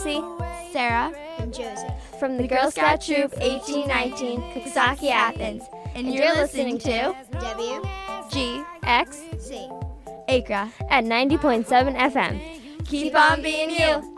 Casey, Sarah, and Josie from the Girl Scout Troop 1819, Coxsackie, Athens. And you're listening to WGXC Acra at 90.7 FM. Keep on being you.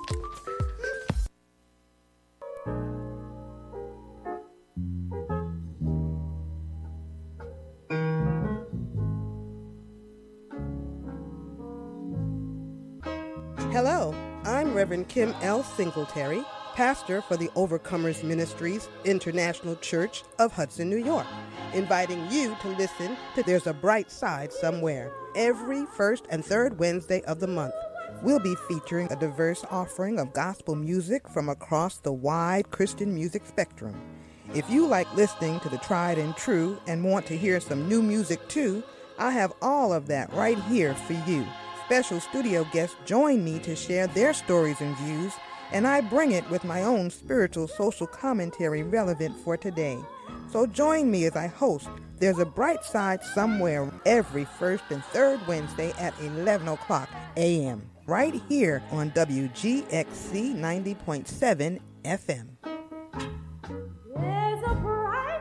Hello, I'm Reverend Kim L. Singletary, pastor for the Overcomers Ministries International Church of Hudson, New York, inviting you to listen to There's a Bright Side Somewhere every first and third Wednesday of the month. We'll be featuring a diverse offering of gospel music from across the wide Christian music spectrum. If you like listening to the tried and true and want to hear some new music too, I have all of that right here for you. Special studio guests join me to share their stories and views, and I bring it with my own spiritual social commentary relevant for today. So join me as I host There's a Bright Side Somewhere every first and third Wednesday at 11 o'clock a.m. right here on WGXC 90.7 FM. There's a bright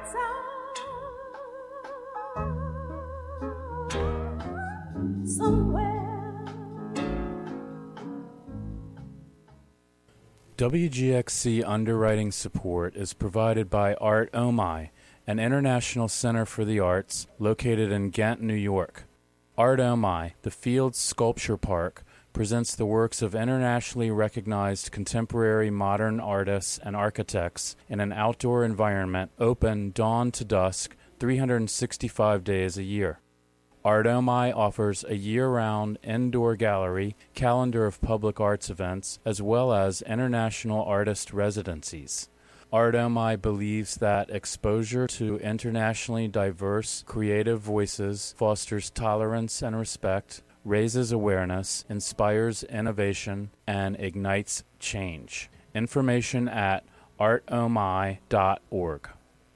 side somewhere. WGXC underwriting support is provided by Art OMI, an international center for the arts located in Ghent, New York. Art OMI, the Fields Sculpture Park, presents the works of internationally recognized contemporary modern artists and architects in an outdoor environment open dawn to dusk 365 days a year. Art OMI offers a year-round indoor gallery, calendar of public arts events, as well as international artist residencies. Art OMI believes that exposure to internationally diverse creative voices fosters tolerance and respect, raises awareness, inspires innovation, and ignites change. Information at artomi.org.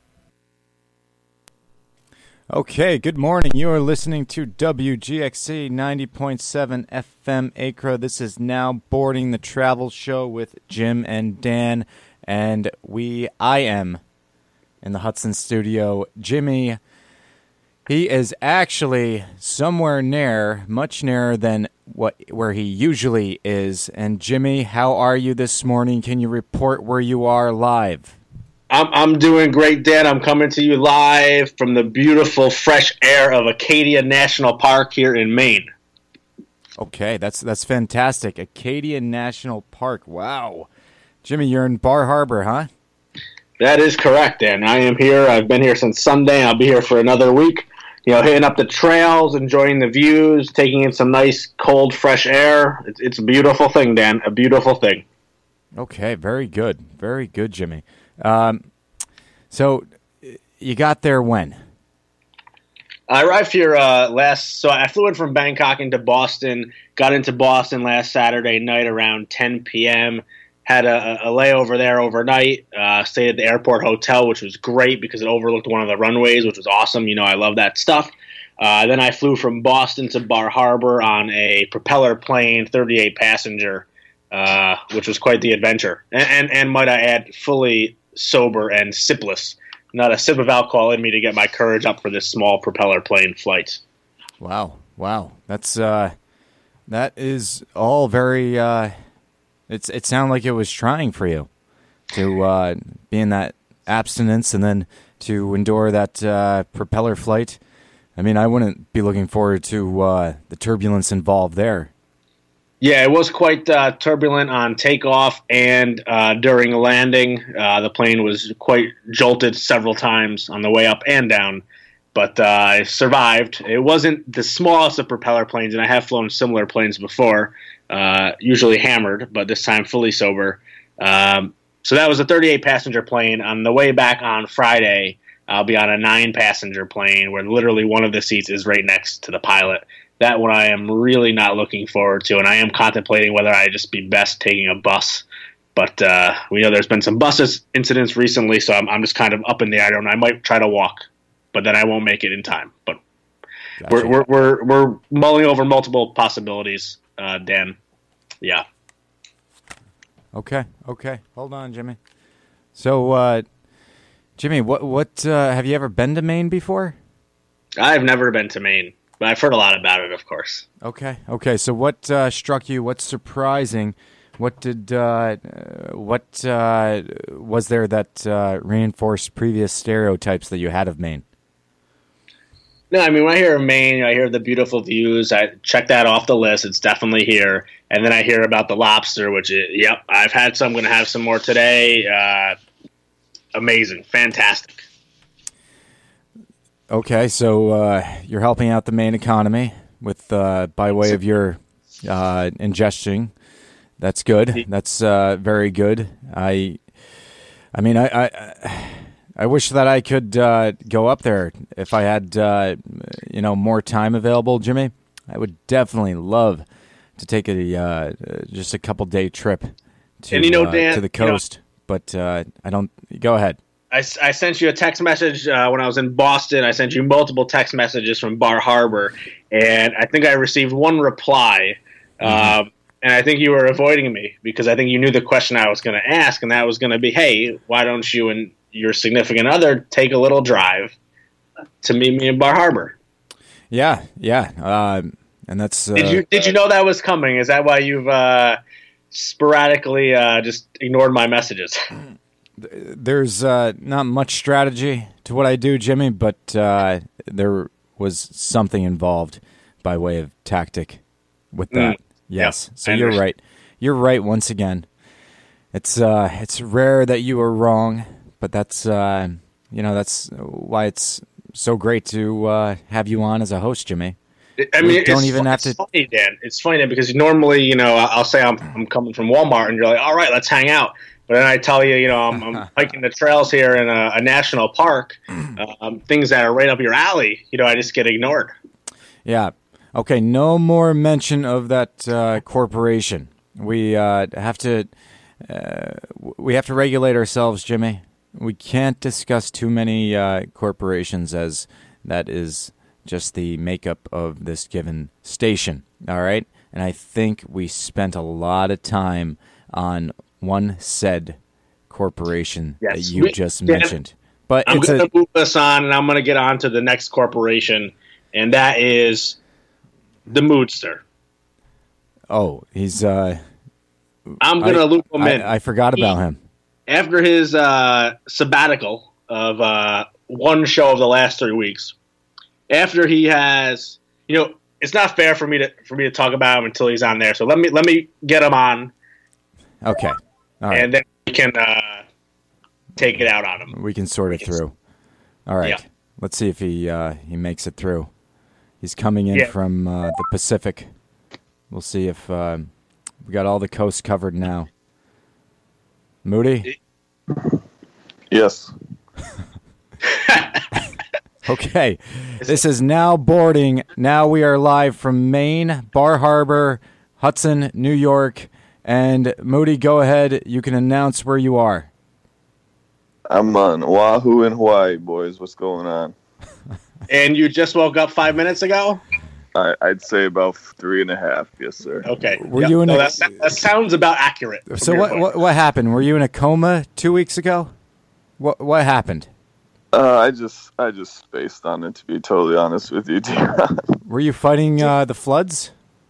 Okay, good morning. You are listening to WGXC 90.7 FM Acra. This is Now Boarding the Travel Show with Jim and Dan, and I am in the Hudson studio. Jimmy, he is actually somewhere near, much nearer than where he usually is. And Jimmy, how are you this morning? Can you report where you are live? I'm doing great, Dan. I'm coming to you live from the beautiful, fresh air of Acadia National Park here in Maine. Okay, that's fantastic. Acadia National Park. Wow. Jimmy, you're in Bar Harbor, huh? That is correct, Dan. I am here. I've been here since Sunday. I'll be here for another week. You know, hitting up the trails, enjoying the views, taking in some nice, cold, fresh air. It's a beautiful thing, Dan. A beautiful thing. Okay, very good. Very good, Jimmy. So you got there when? I arrived here so I flew in from Bangkok into Boston, got into Boston last Saturday night around 10 p.m., had a layover there overnight, stayed at the airport hotel, which was great because it overlooked one of the runways, which was awesome. You know, I love that stuff. Then I flew from Boston to Bar Harbor on a propeller plane, 38-passenger, which was quite the adventure. And might I add, fully sober and sipless. Not a sip of alcohol in me to get my courage up for this small propeller plane flight. Wow. That is all very. It sounded like it was trying for you to be in that abstinence and then to endure that propeller flight. I mean, I wouldn't be looking forward to the turbulence involved there. Yeah, it was quite turbulent on takeoff and during landing. The plane was quite jolted several times on the way up and down, but I survived. It wasn't the smallest of propeller planes, and I have flown similar planes before, usually hammered, but this time fully sober. So that was a 38-passenger plane. On the way back on Friday, I'll be on a 9-passenger plane where literally one of the seats is right next to the pilot. That one I am really not looking forward to, and I am contemplating whether I just be best taking a bus. But we know there's been some bus incidents recently, so I'm just kind of up in the air. I don't know. I might try to walk, but then I won't make it in time. But gotcha. we're mulling over multiple possibilities, Dan. Yeah. Okay. Hold on, Jimmy. So, Jimmy, what have you ever been to Maine before? I've never been to Maine, but I've heard a lot about it, of course. Okay. So what struck you? What's surprising? What was there that reinforced previous stereotypes that you had of Maine? No, I mean, when I hear of Maine, I hear the beautiful views. I check that off the list. It's definitely here. And then I hear about the lobster, which, I've had some. I'm going to have some more today. Amazing. Fantastic. Okay, so you're helping out the Maine economy with by way of your ingesting. That's good. That's very good. I mean, I wish that I could go up there if I had more time available, Jimmy. I would definitely love to take just a couple day trip to Dan, to the coast. But I don't. Go ahead. I sent you a text message when I was in Boston. I sent you multiple text messages from Bar Harbor, and I think I received one reply. And I think you were avoiding me because I think you knew the question I was going to ask, and that was going to be, hey, why don't you and your significant other take a little drive to meet me in Bar Harbor? Yeah. And that's did you know that was coming? Is that why you've sporadically just ignored my messages? There's not much strategy to what I do, Jimmy, but there was something involved by way of tactic with that. Yes, yeah, so you're right. You're right once again. It's rare that you are wrong, but that's that's why it's so great to have you on as a host, Jimmy. I mean, it's funny, Dan. It's funny, Dan, because normally, I'll say I'm coming from Walmart, and you're like, all right, let's hang out. But then I tell you, I'm hiking the trails here in a national park, things that are right up your alley. I just get ignored. Yeah. Okay. No more mention of that corporation. We have to regulate ourselves, Jimmy. We can't discuss too many corporations, as that is just the makeup of this given station. All right. And I think we spent a lot of time on one said corporation that you just mentioned. But I'm going to move us on, and I'm going to get on to the next corporation, and that is the Moodster. Oh, he's... I'm going to loop him in. I forgot about him. After his sabbatical of one show of the last 3 weeks, after he has... it's not fair for me to talk about him until he's on there, so let me get him on. Okay. All right. And then we can take it out on him. We can sort it through. All right. Yeah. Let's see if he makes it through. He's coming in from the Pacific. We'll see if we got all the coast covered now. Moody? Yes. Okay. This is Now Boarding. Now we are live from Maine, Bar Harbor, Hudson, New York. And Moody, go ahead. You can announce where you are. I'm on Oahu in Hawaii, boys. What's going on? And you just woke up 5 minutes ago? I'd say about 3.5. Yes, sir. Okay. Were you in that sounds about accurate. So what happened? Were you in a coma 2 weeks ago? What happened? I just spaced on it, to be totally honest with you, T-Ron. Were you fighting the floods?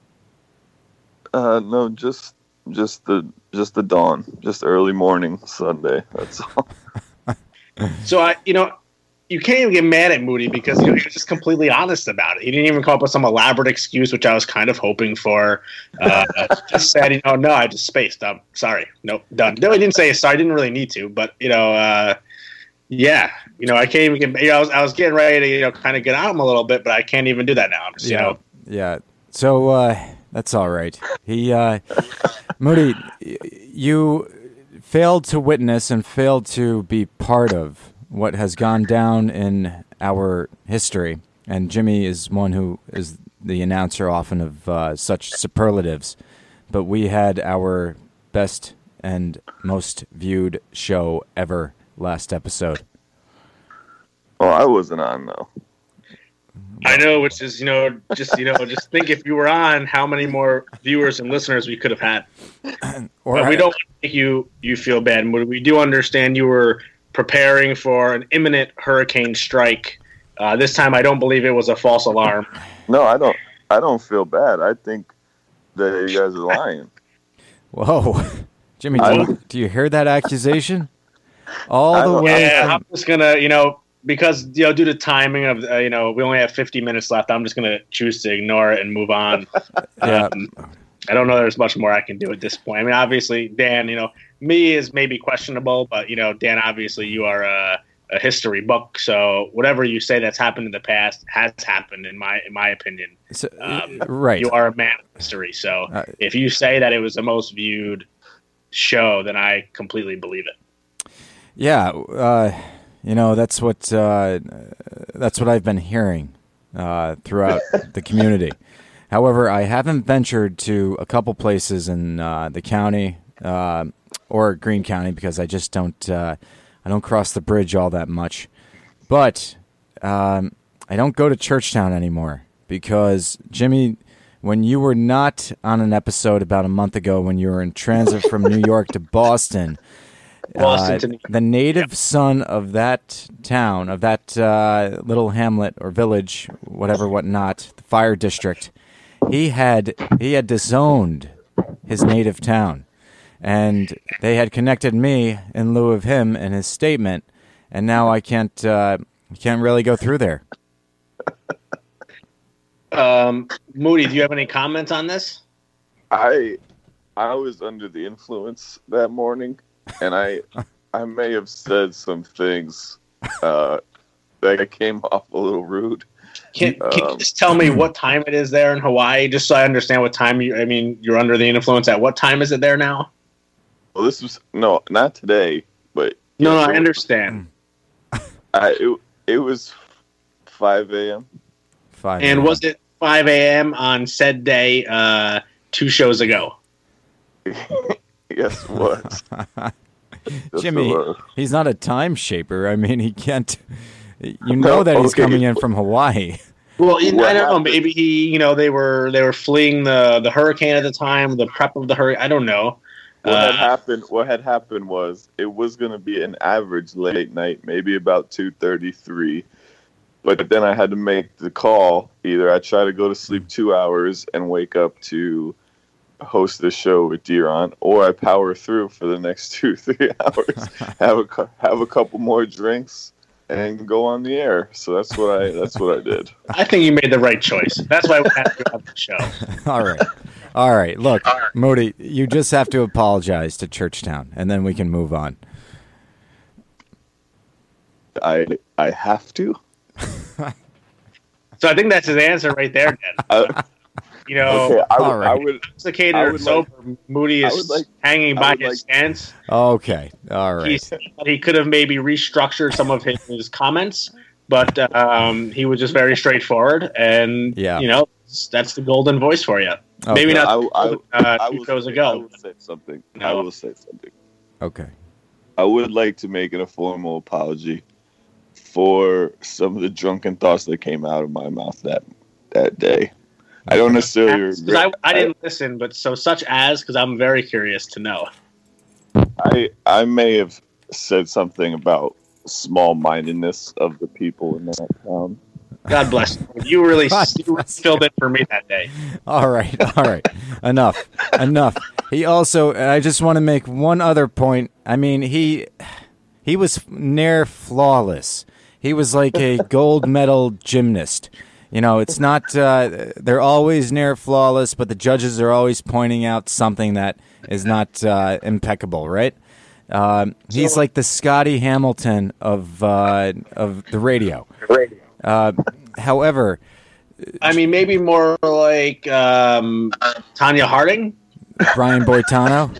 No, just the dawn, just early morning Sunday. That's all. So you can't even get mad at Moody because he was just completely honest about it. He didn't even come up with some elaborate excuse, which I was kind of hoping for. Just said, no, I just spaced. I'm sorry. Nope, done. No, he didn't say sorry. I didn't really need to, but I can't even get. I was getting ready to kind of get on him a little bit, but I can't even do that now. I'm just yeah. So that's all right. He Moody, you failed to witness and failed to be part of what has gone down in our history. And Jimmy is one who is the announcer often of such superlatives. But we had our best and most viewed show ever last episode. Oh, I wasn't on, though. I know, which is just think if you were on, how many more viewers and listeners we could have had. But we don't want to make you feel bad. We do understand you were preparing for an imminent hurricane strike. This time, I don't believe it was a false alarm. No, I don't. I don't feel bad. I think that you guys are lying. Whoa, Jimmy, do you hear that accusation? All the way. Yeah, I'm just gonna, because due to timing of, we only have 50 minutes left. I'm just gonna choose to ignore it and move on. Yeah. I don't know there's much more I can do at this point. I mean, obviously, Dan, me is maybe questionable, but Dan, obviously, you are a history book, so whatever you say that's happened in the past has happened in my opinion. So, right. You are a man of history, so if you say that it was the most viewed show, then I completely believe it. Yeah, that's what I've been hearing throughout the community. However, I haven't ventured to a couple places in the county or Greene County because I just don't cross the bridge all that much. But I don't go to Churchtown anymore because, Jimmy, when you were not on an episode about a month ago when you were in transit from New York to Boston, the native son of that town, of that little hamlet or village, whatnot, the fire district, he had disowned his native town. And they had connected me in lieu of him in his statement, and now I can't really go through there. Moody, do you have any comments on this? I was under the influence that morning, and I may have said some things that came off a little rude. Can you just tell me what time it is there in Hawaii, just so I understand what time you're under the influence at? What time is it there now? Well, this was not today, but no, I understand. It was 5 a.m. 5 And was it 5 a.m. on said day 2 shows ago? Yes, it was. Jimmy, he's not a time shaper. I mean, he can't. That he's coming in from Hawaii. Well, I don't know. Maybe they were fleeing the hurricane at the time, the prep of the hurricane. I don't know. What had happened was it was going to be an average late night, maybe about 2:33. But then I had to make the call. Either I try to go to sleep 2 hours and wake up to host the show with Diron, or I power through for the next 2-3 hours, have a couple more drinks, and go on the air. So that's what I did. I think you made the right choice. That's why we have to have the show. All right. Look, Moody, you just have to apologize to Churchtown, and then we can move on. I have to. So I think that's his answer right there, Dan. Okay, I would intoxicated or sober, Moody is hanging by his stance. Okay, all right. He could have maybe restructured some of his comments, but he was just very straightforward, and that's the golden voice for you. Okay. Maybe not 2 shows ago. I will say something. No. I will say something. Okay. I would like to make a formal apology for some of the drunken thoughts that came out of my mouth that day. I don't necessarily regret. I didn't listen, but because I'm very curious to know. I may have said something about small-mindedness of the people in that town. God bless you. You really filled it for me that day. All right. Enough. He also, and I just want to make one other point. I mean, he was near flawless. He was like a gold medal gymnast. It's not, they're always near flawless, but the judges are always pointing out something that is not impeccable, right? He's like the Scotty Hamilton of the radio. However, I mean, maybe more like Tanya Harding, Brian Boitano.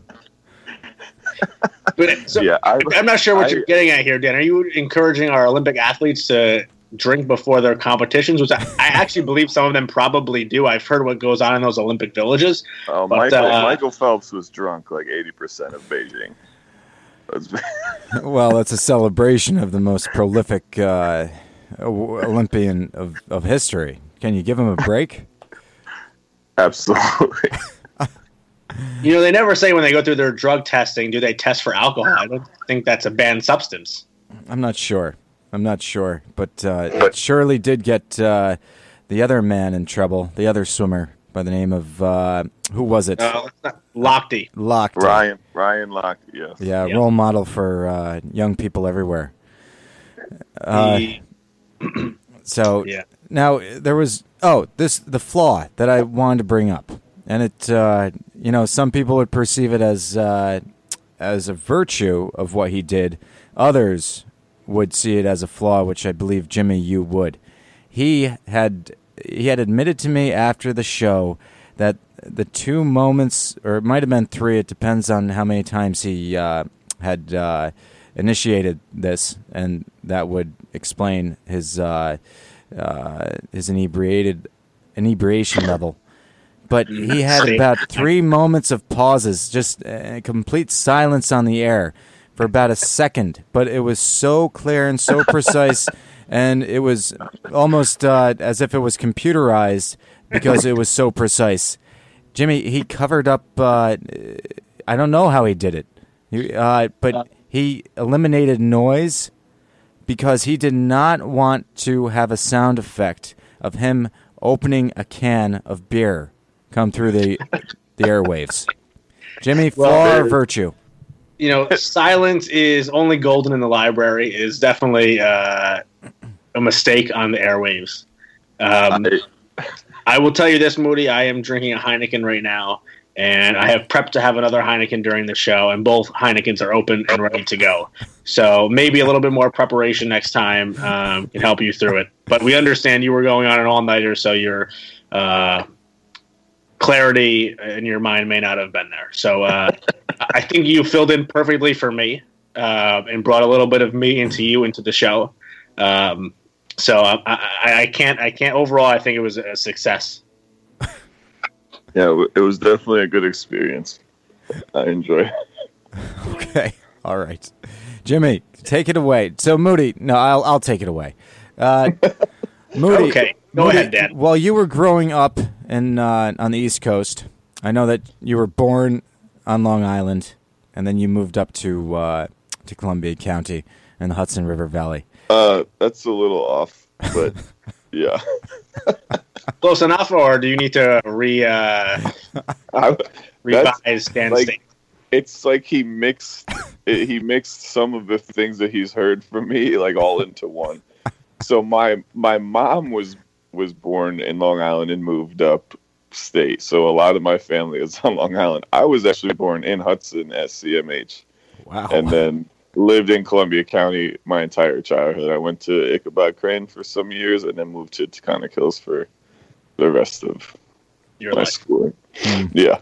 I'm not sure what you're getting at here, Dan. Are you encouraging our Olympic athletes to drink before their competitions, which I actually believe some of them probably do? I've heard what goes on in those Olympic villages. Michael Phelps was drunk like 80% of Beijing. Well, it's a celebration of the most prolific Olympian of history. Can you give him a break? Absolutely. They never say when they go through their drug testing, do they test for alcohol? I don't think that's a banned substance. I'm not sure, but it surely did get the other man in trouble, the other swimmer by the name of, who was it? Lochte. Lochte. Ryan Lochte, yes. Yeah, yep. Role model for young people everywhere. So yeah. Now there was the flaw that I wanted to bring up, and it some people would perceive it as a virtue of what he did. Others would see it as a flaw, which I believe, Jimmy, you would. He had admitted to me after the show that the 2 moments, or it might have been 3, it depends on how many times he had initiated this, and that would explain his inebriation level. But he had about 3 moments of pauses, just complete silence on the air for about a second. But it was so clear and so precise, and it was almost as if it was computerized because it was so precise. Jimmy, he covered up, I don't know how he did it, but he eliminated noise because he did not want to have a sound effect of him opening a can of beer come through the airwaves. Jimmy, flaw or virtue? Silence is only golden in the library is definitely a mistake on the airwaves. I will tell you this, Moody, I am drinking a Heineken right now, and I have prepped to have another Heineken during the show, and both Heinekens are open and ready to go. So maybe a little bit more preparation next time can help you through it. But we understand you were going on an all-nighter, so your clarity in your mind may not have been there. So I think you filled in perfectly for me and brought a little bit of me into the show. So I can't overall, I think it was a success. Yeah, it was definitely a good experience. I enjoy it. Okay. All right. Jimmy, take it away. So, Moody, no, I'll take it away. Moody, okay. Go ahead, Dan. While you were growing up on the East Coast, I know that you were born on Long Island, and then you moved up to Columbia County in the Hudson River Valley. That's a little off, but yeah. Close enough, or do you need to revise Dan's statement? It's like he mixed some of the things that he's heard from me, like all into one. So my mom was born in Long Island and moved up state. So a lot of my family is on Long Island. I was actually born in Hudson at CMH. Wow. And then lived in Columbia County my entire childhood. I went to Ichabod Crane for some years and then moved to Taconic Hills for the rest of my schooling. Yeah.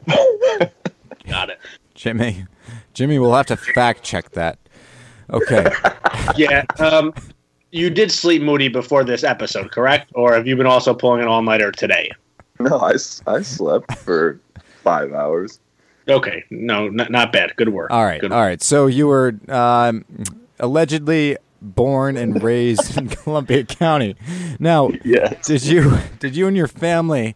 Got it. Jimmy, we'll have to fact check that. Okay. Yeah. You did sleep, Moody, before this episode, correct? Or have you been also pulling an all-nighter today? No, I slept for 5 hours. Okay. No, not bad. Good work. All right. Good all right. So you were allegedly born and raised in Columbia County. Now, yes. Did you and your family,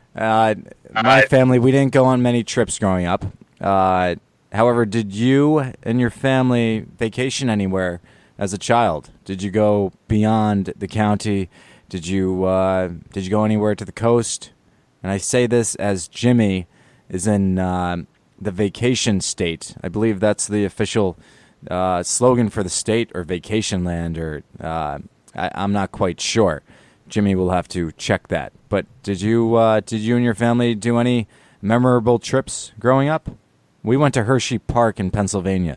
my family, we didn't go on many trips growing up. However, did you and your family vacation anywhere as a child? Did you go beyond the county? Did you go anywhere to the coast? And I say this as Jimmy is in the vacation state. I believe that's the official slogan for the state, or vacation land, or I'm not quite sure. Jimmy will have to check that. But did you and your family do any memorable trips growing up? We went to Hershey Park in Pennsylvania.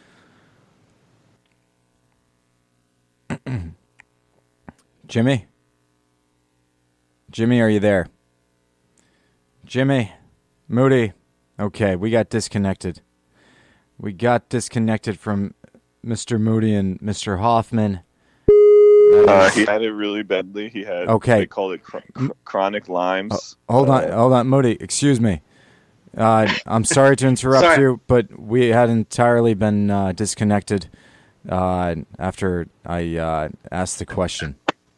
Jimmy? Jimmy, are you there? Jimmy? Moody? Okay, we got disconnected. We got disconnected from Mr. Moody and Mr. Hoffman. He had it really badly. He had, they called it chronic Lyme's. Hold on, Moody, excuse me. I'm sorry to interrupt you, but we had entirely been disconnected after I asked the question.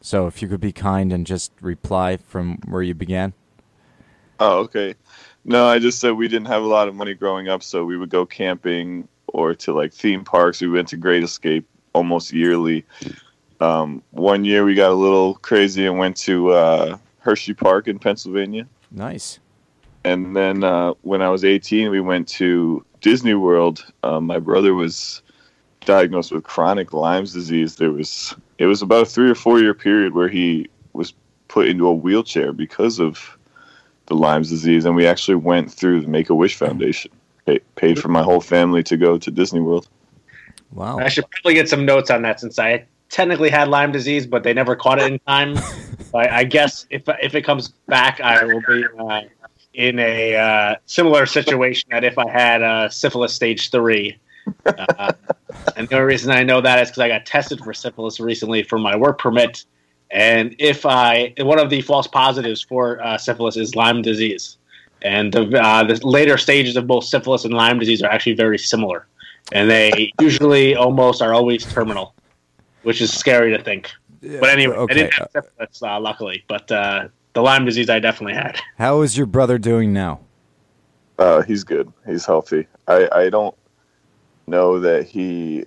So if you could be kind and just reply from where you began. Oh, okay. No, I just said we didn't have a lot of money growing up, so we would go camping or to like theme parks. We went to Great Escape almost yearly. One year we got a little crazy and went to Hershey Park in Pennsylvania. Nice. And then when I was 18, we went to Disney World. My brother was diagnosed with chronic Lyme's disease. It was about a 3 or 4 year period where he was put into a wheelchair because of the Lyme's disease, and we actually went through the Make-A-Wish Foundation, paid for my whole family to go to Disney World. Wow. I should probably get some notes on that since I technically had Lyme disease, but they never caught it in time. I guess if it comes back, I will be in a similar situation that if I had syphilis stage 3. And the only reason I know that is because I got tested for syphilis recently for my work permit. And one of the false positives for syphilis is Lyme disease. And the later stages of both syphilis and Lyme disease are actually very similar. And they usually almost are always terminal, which is scary to think. Yeah, but anyway, okay. I didn't have syphilis, luckily. But the Lyme disease I definitely had. How is your brother doing now? He's good. He's healthy. I don't know that he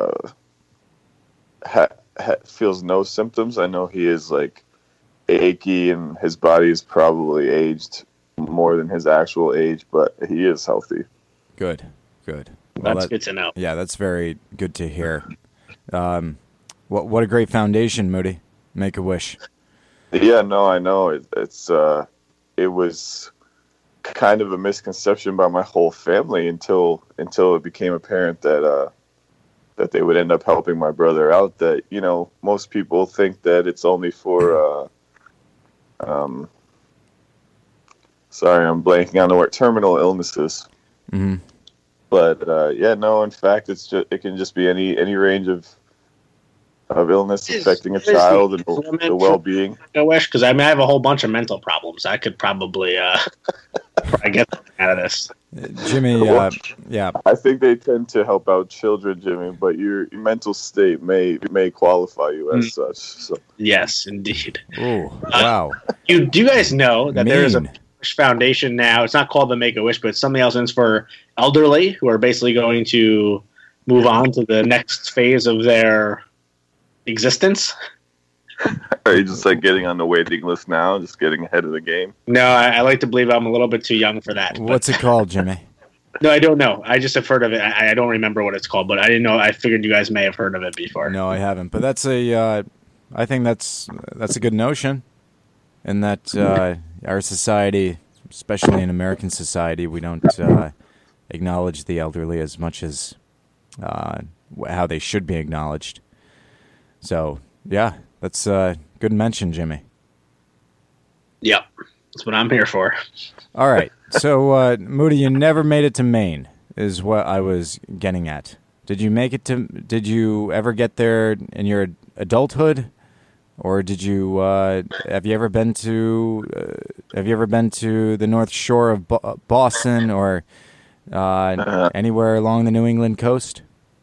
feels no symptoms. I know he is like achy and his body is probably aged more than his actual age, but he is healthy. Good. Well, that's good to know. Yeah, that's very good to hear. What a great foundation, Moody. Make-A-Wish. Yeah, no, I know. It was kind of a misconception by my whole family until it became apparent that they would end up helping my brother out. That, you know, most people think that it's only for sorry, I'm blanking on the word, terminal illnesses. Mm-hmm. But yeah, no, in fact, it can just be any range of illness affecting a child and the well-being. I wish, because I have a whole bunch of mental problems. I could probably get something out of this. Jimmy, yeah. I think they tend to help out children, Jimmy, but your mental state may qualify you as such. So. Yes, indeed. Oh, wow. Do you guys know that there is a foundation now? It's not called the Make-A-Wish, but it's something else. And it's for elderly who are basically going to move on to the next phase of their existence. Are you just like getting on the waiting list now, just getting ahead of the game? No, I like to believe I'm a little bit too young for that. What's it called, Jimmy? No, I don't know. I just have heard of it. I don't remember what it's called, but I didn't know. I figured you guys may have heard of it before. No, I haven't. But that's I think that's a good notion, in that our society, especially in American society, we don't acknowledge the elderly as much as how they should be acknowledged. So, yeah, that's a good mention, Jimmy. Yep, that's what I'm here for. All right, so Moody, you never made it to Maine, is what I was getting at. Did you ever get there in your adulthood, or did you have you ever been to the North Shore of Boston or anywhere along the New England coast?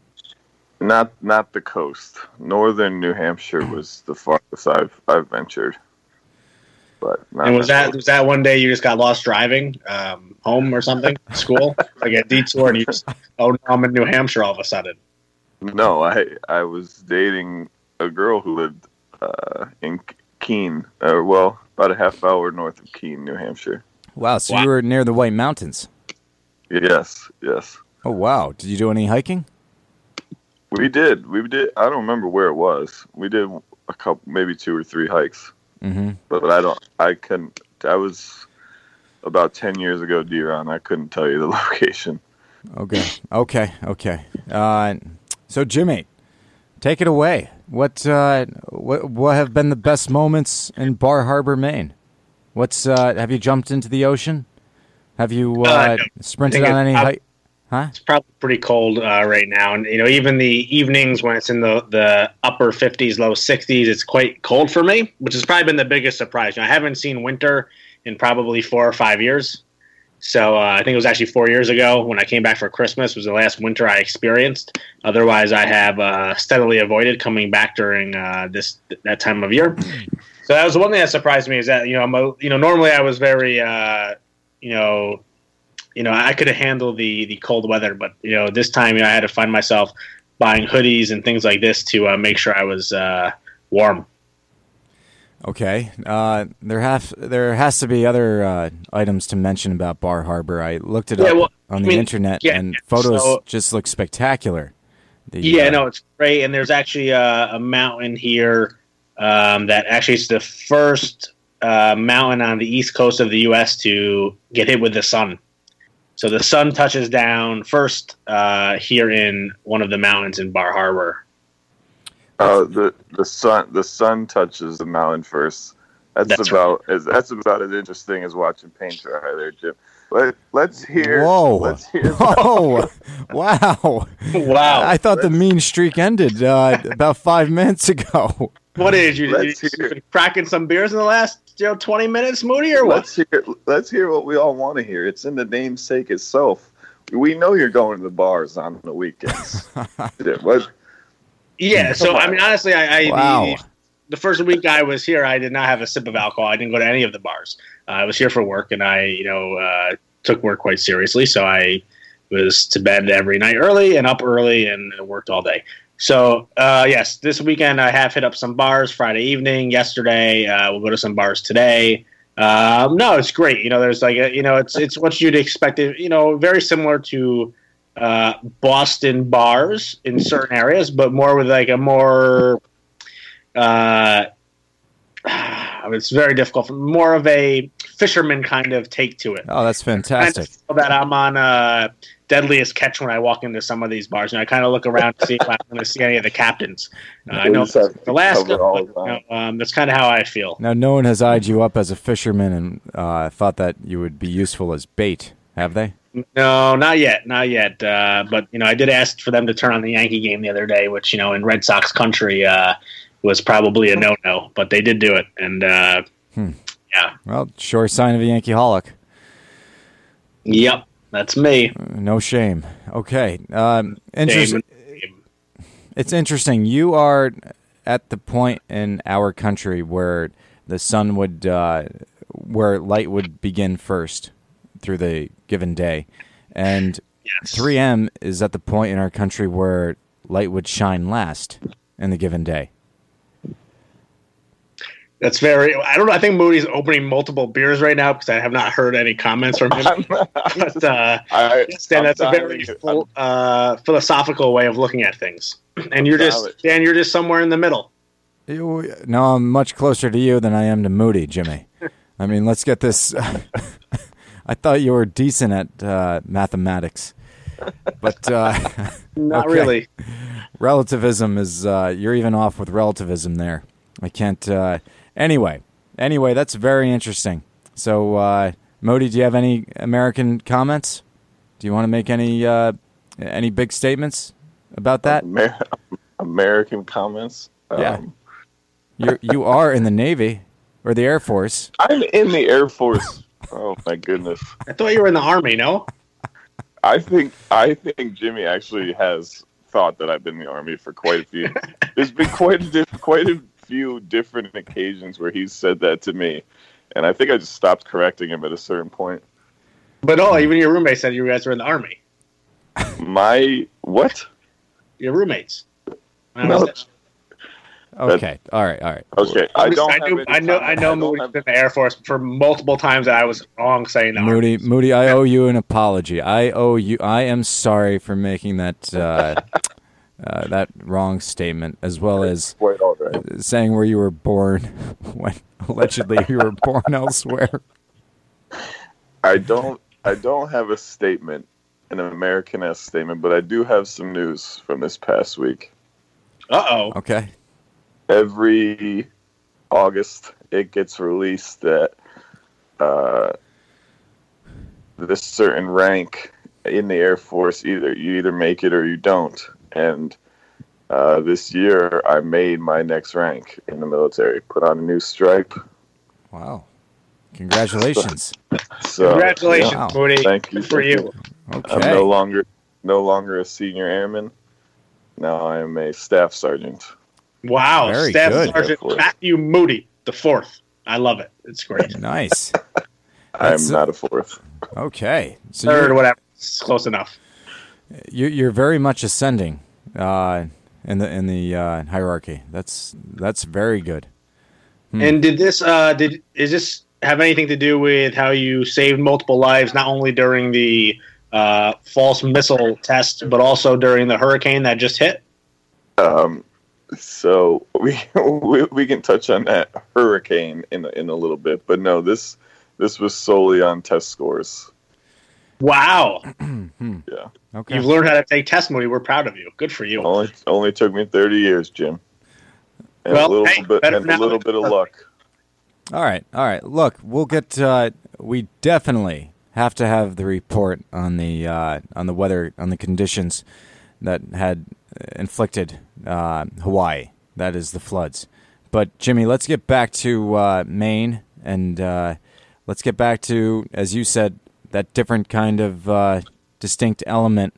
Not the coast. Northern New Hampshire was the farthest I've ventured. But and was that one day you just got lost driving home or something? School? Like a detour and you just, oh no, I'm in New Hampshire all of a sudden. No, I was dating a girl who lived in Keene, about a half hour north of Keene, New Hampshire. Wow, so you were near the White Mountains. Yes. Oh wow, did you do any hiking? We did. I don't remember where it was. We did a couple, maybe 2 or 3 hikes. Mm-hmm. But I couldn't. That was about 10 years ago, D-Ron. I couldn't tell you the location. Okay. So Jimmy, take it away. What have been the best moments in Bar Harbor, Maine? Have you jumped into the ocean? Have you sprinted on any hike? Huh? It's probably pretty cold right now, and even the evenings when it's in the upper 50s, low 60s, it's quite cold for me, which has probably been the biggest surprise. I haven't seen winter in probably 4 or 5 years, So I think it was actually 4 years ago when I came back for Christmas was the last winter I experienced. Otherwise, I have steadily avoided coming back during that time of year. So that was the one thing that surprised me is that normally I was very I could have handled the cold weather, but this time I had to find myself buying hoodies and things like this to make sure I was warm. Okay. There has to be other items to mention about Bar Harbor. I looked it up on the internet, and photos just look spectacular. It's great. And there's actually a mountain here that actually is the first mountain on the east coast of the U.S. to get hit with the sun. So the sun touches down first here in one of the mountains in Bar Harbor. The sun touches the mountain first. That's about as interesting as watching paint dry there, Jim. Let's hear. Whoa! Let's hear. Whoa! Wow! Wow! I thought the mean streak ended about 5 minutes ago. What is you been cracking some beers in the last 20 minutes, Moody, or what? Let's hear what we all want to hear. It's in the namesake itself. We know you're going to the bars on the weekends. What? Yeah, so I mean, honestly, Wow. The first week I was here, I did not have a sip of alcohol. I didn't go to any of the bars. I was here for work, and I, took work quite seriously. So I was to bed every night early and up early and worked all day. So yes, this weekend I have hit up some bars. Friday evening, yesterday, we'll go to some bars today. No, it's great. There's it's what you'd expect. Very similar to Boston bars in certain areas, but more with a more it's very difficult. More of a fisherman kind of take to it. Oh, that's fantastic. I feel that I'm on Deadliest Catch when I walk into some of these bars, and I kind of look around to see if I'm going to see any of the captains. I know it's Alaska, but that's kind of how I feel. Now, no one has eyed you up as a fisherman and thought that you would be useful as bait, have they? No, not yet. But I did ask for them to turn on the Yankee game the other day, which in Red Sox country was probably a no-no, but they did do it, and yeah. Well, sure sign of a Yankeeholic. Yep, that's me. No shame. Okay. It's interesting. You are at the point in our country where the sun would, where light would begin first through the given day. And Yes. 3M is at the point in our country where light would shine last in the given day. That's very. I don't know. I think Moody's opening multiple beers right now because I have not heard any comments from him. But Stan, that's a very philosophical way of looking at things. And you're just somewhere in the middle. No, I'm much closer to you than I am to Moody, Jimmy. I mean, let's get this. I thought you were decent at mathematics, but not okay. really. Relativism is you're even off with relativism there. I can't. Anyway, that's very interesting. So, Modi, do you have any American comments? Do you want to make any big statements about that? American comments? Yeah. You are in the Navy or the Air Force. I'm in the Air Force. Oh my goodness! I thought you were in the Army. No. I think Jimmy actually has thought that I've been in the Army for quite a few. There's been quite a few different occasions where he's said that to me, and I think I just stopped correcting him at a certain point. But even your roommate said you guys were in the Army. My what? Your roommates. No. Okay. All right. Okay. I know Moody's been in the Air Force for multiple times that I was wrong saying the Army. Moody, I owe you an apology. I am sorry for making that that wrong statement, as well as saying where you were born when allegedly you were born elsewhere. I don't have a statement, an American-esque statement, but I do have some news from this past week. Uh-oh. Okay. Every August, it gets released that this certain rank in the Air Force, you either make it or you don't. And this year, I made my next rank in the military. Put on a new stripe. Wow. Congratulations. So, Congratulations, Wow. Moody. Thank you. Good for you. Okay. I'm no longer a senior airman. Now I am a staff sergeant. Wow. Very Staff good. Sergeant Matthew Moody, the 4th. I love it. It's great. Nice. I That's- am not a fourth. Okay. So Third, whatever. It's close enough. you're very much ascending in the hierarchy. That's very good. And did this have anything to do with how you saved multiple lives, not only during the false missile test, but also during the hurricane that just hit? So we can touch on that hurricane in a little bit, but no, this was solely on test scores. Wow. Yeah, Okay. You've learned how to take test, Moody. We're proud of you. Good for you. only took me 30 years, Jim, and Well, a little hey, bit better and now a little than bit of perfect. luck. All right. Look, we'll get. We definitely have to have the report on the weather, on the conditions that had inflicted Hawaii. That is the floods. But Jimmy, let's get back to Maine, and let's get back to, as you said, that different kind of distinct element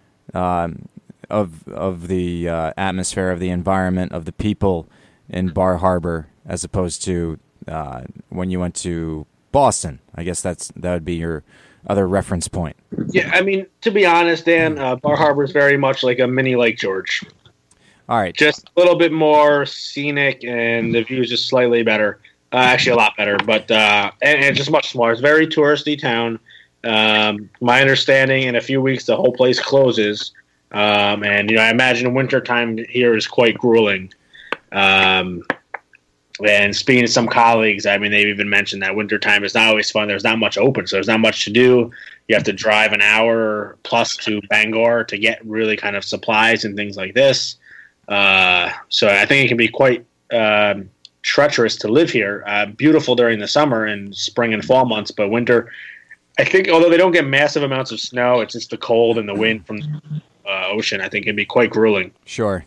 of the atmosphere, of the environment, of the people in Bar Harbor, as opposed to when you went to Boston. I guess that would be your other reference point. Yeah, I mean, to be honest, Dan, Bar Harbor is very much like a mini Lake George. All right. Just a little bit more scenic, and the view is just slightly better. Actually, a lot better, but and just much smaller. It's a very touristy town. My understanding, in a few weeks, the whole place closes. And I imagine wintertime here is quite grueling. And speaking to some colleagues, I mean, they've even mentioned that wintertime is not always fun. There's not much open, so there's not much to do. You have to drive an hour plus to Bangor to get really kind of supplies and things like this. So I think it can be quite treacherous to live here. Beautiful during the summer and spring and fall months, but winter, I think, although they don't get massive amounts of snow, it's just the cold and the wind from the ocean, I think, can be quite grueling. Sure.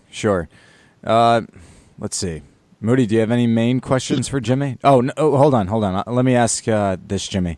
Let's see. Moody, do you have any main questions for Jimmy? Oh, no, hold on. Let me ask this, Jimmy.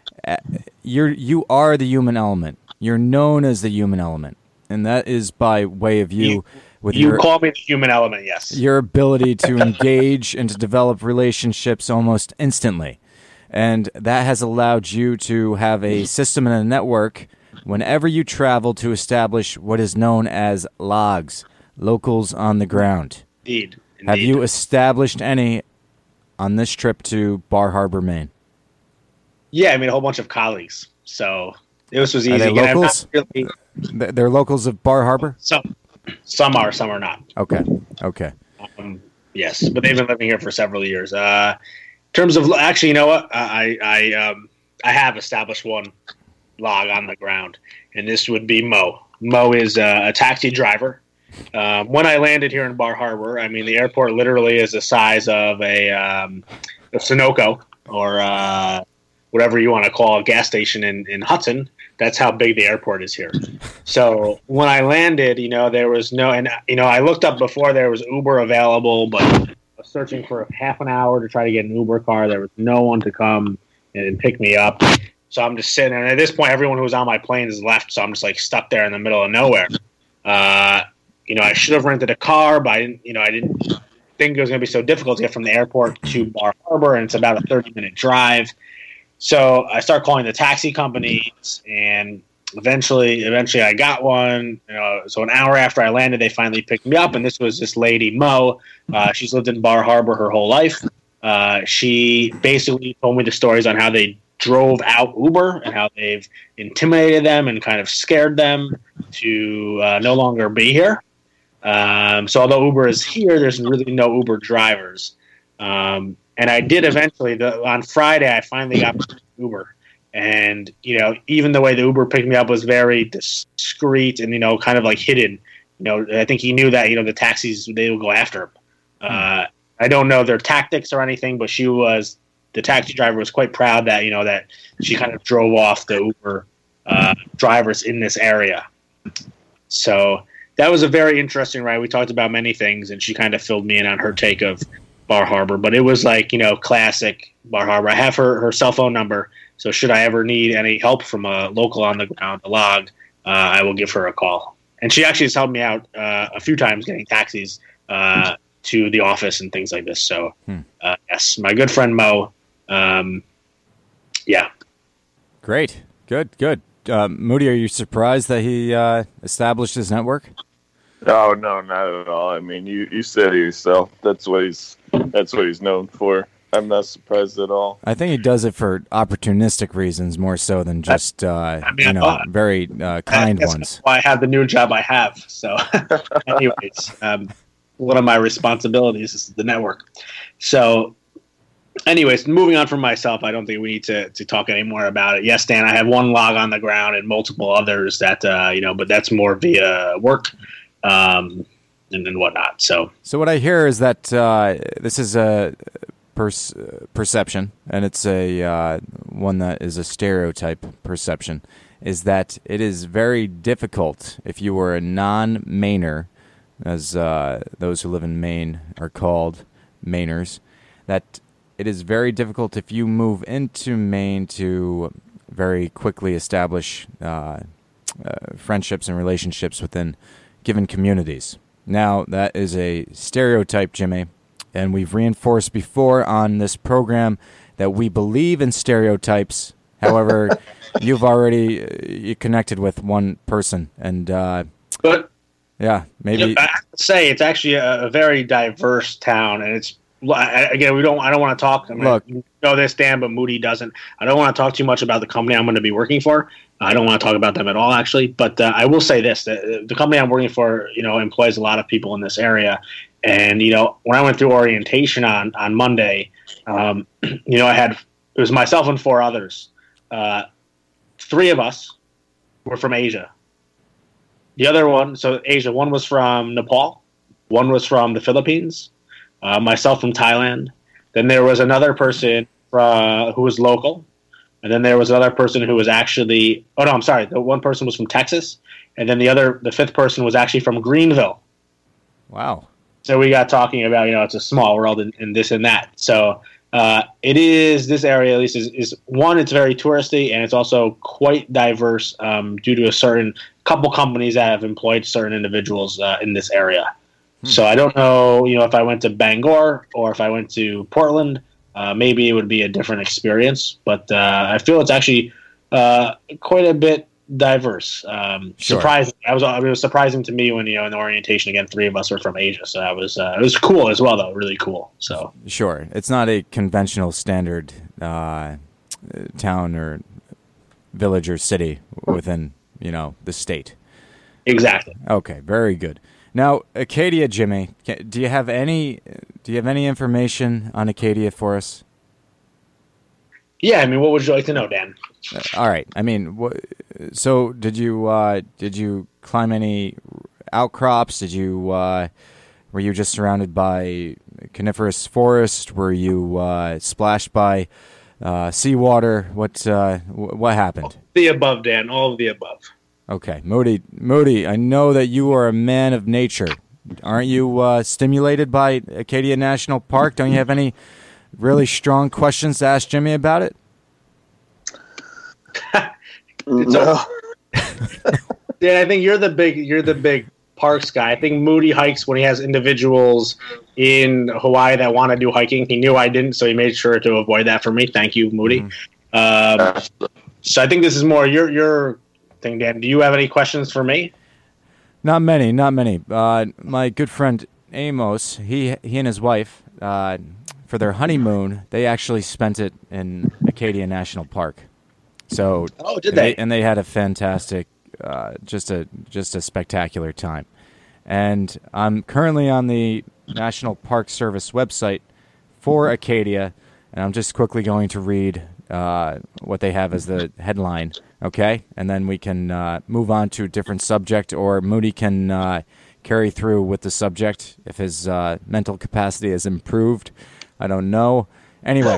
You are the human element. You're known as the human element, and that is by way of you call me the human element, yes. Your ability to engage and to develop relationships almost instantly. And that has allowed you to have a system and a network whenever you travel to establish what is known as logs, locals on the ground. Indeed. Have you established any on this trip to Bar Harbor, Maine? Yeah, I mean, a whole bunch of colleagues. So this was easy. Are they Again, I'm locals? not really, They're locals of Bar Harbor? some are, some are not. Okay. Yes, but they've been living here for several years. In terms of, actually, you know what? I have established one log on the ground, and this would be Mo. Mo is a taxi driver. When I landed here in Bar Harbor, I mean, the airport literally is the size of a Sunoco or whatever you want to call a gas station in Hudson. That's how big the airport is here. So when I landed, there was no, and I looked up before there was Uber available, but I was searching for half an hour to try to get an Uber car. There was no one to come and pick me up. So I'm just sitting there. And at this point, everyone who was on my plane has left. So I'm just like stuck there in the middle of nowhere. I should have rented a car, but I didn't think it was going to be so difficult to get from the airport to Bar Harbor, and it's about a 30-minute drive. So I start calling the taxi companies, and eventually I got one. So an hour after I landed, they finally picked me up, and this was this lady, Mo. She's lived in Bar Harbor her whole life. She basically told me the stories on how they drove out Uber and how they've intimidated them and kind of scared them to no longer be here. So although Uber is here, there's really no Uber drivers. And I did eventually, on Friday, I finally got Uber. And, even the way the Uber picked me up was very discreet and, kind of like hidden. I think he knew that, the taxis, they would go after him. I don't know their tactics or anything, but the taxi driver was quite proud that, that she kind of drove off the Uber drivers in this area. So that was a very interesting ride. We talked about many things, and she kind of filled me in on her take of Bar Harbor, but it was like, classic Bar Harbor. I have her cell phone number, so should I ever need any help from a local on the ground, a log, I will give her a call. And she actually has helped me out a few times getting taxis to the office and things like this. So, yes, my good friend Mo. Yeah. Great. Good. Moody, are you surprised that he established his network? Oh, no, not at all. I mean, you said it yourself. That's what he's known for. I'm not surprised at all. I think he does it for opportunistic reasons more so than just very kind ones. That's why I have the new job I have. So, anyways, one of my responsibilities is the network. So, anyways, moving on from myself, I don't think we need to talk anymore about it. Yes, Dan, I have one log on the ground and multiple others that but that's more via work and whatnot. So what I hear is that this is a perception, and it's a one that is a stereotype perception, is that it is very difficult if you were a non-Mainer, as those who live in Maine are called Mainers, that it is very difficult if you move into Maine to very quickly establish friendships and relationships within given communities. Now, that is a stereotype, Jimmy, and we've reinforced before on this program that we believe in stereotypes. However, you've already connected with one person, and but yeah, maybe I have to say it's actually a very diverse town, and it's again I don't want to talk. Look, you know this, Dan, but Moody doesn't. I don't want to talk too much about the company I'm going to be working for. I don't want to talk about them at all, actually. But I will say this: the company I'm working for, employs a lot of people in this area. And when I went through orientation on Monday, it was myself and four others. 3 of us were from Asia. The other one, so Asia, one was from Nepal, one was from the Philippines, myself from Thailand. Then there was another person who was local. And then there was another person who was actually, the one person was from Texas. And then the fifth person was actually from Greenville. Wow. So we got talking about, it's a small world and this and that. So this area at least is one, it's very touristy, and it's also quite diverse due to a certain couple companies that have employed certain individuals in this area. So I don't know, if I went to Bangor or if I went to Portland, maybe it would be a different experience. But I feel it's actually quite a bit diverse. Sure. Surprising. It was surprising to me when in the orientation again 3 of us were from Asia, so that was it was cool as well, though, really cool. So sure, it's not a conventional standard town or village or city within the state. Exactly. Okay, very good. Now, Acadia, Jimmy, do you have any information on Acadia for us? Yeah, what would you like to know, Dan? All right. So did you climb any outcrops? Were you just surrounded by coniferous forest? Were you splashed by seawater? What happened? All of the above, Dan. All of the above. Okay, Moody, I know that you are a man of nature. Aren't you stimulated by Acadia National Park? Don't you have any really strong questions to ask Jimmy about it? No. Dan, I think you're the big parks guy. I think Moody hikes when he has individuals in Hawaii that want to do hiking. He knew I didn't, so he made sure to avoid that for me. Thank you, Moody. Mm-hmm. So I think this is more your thing, Dan. Do you have any questions for me? Not many. My good friend Amos, he and his wife, for their honeymoon, they actually spent it in Acadia National Park. So, did they? And they had a fantastic, just a spectacular time. And I'm currently on the National Park Service website for Acadia, and I'm just quickly going to read what they have as the headline. Okay, and then we can move on to a different subject, or Moody can carry through with the subject if his mental capacity has improved. I don't know. Anyway,